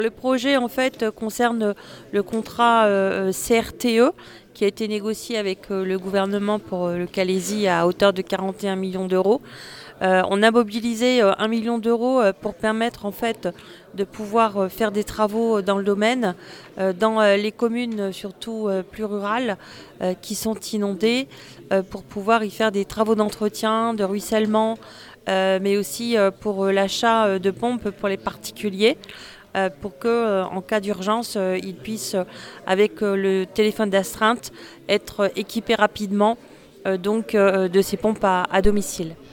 Le projet en fait concerne le contrat CRTE qui a été négocié avec le gouvernement pour le Calaisis à hauteur de 41 millions d'euros. On a mobilisé 1 million d'euros pour permettre en fait de pouvoir faire des travaux dans le domaine, dans les communes surtout plus rurales qui sont inondées, pour pouvoir y faire des travaux d'entretien, de ruissellement, mais aussi pour l'achat de pompes pour les particuliers. Pour que, en cas d'urgence, ils puissent, avec le téléphone d'astreinte, être équipés rapidement de ces pompes à domicile.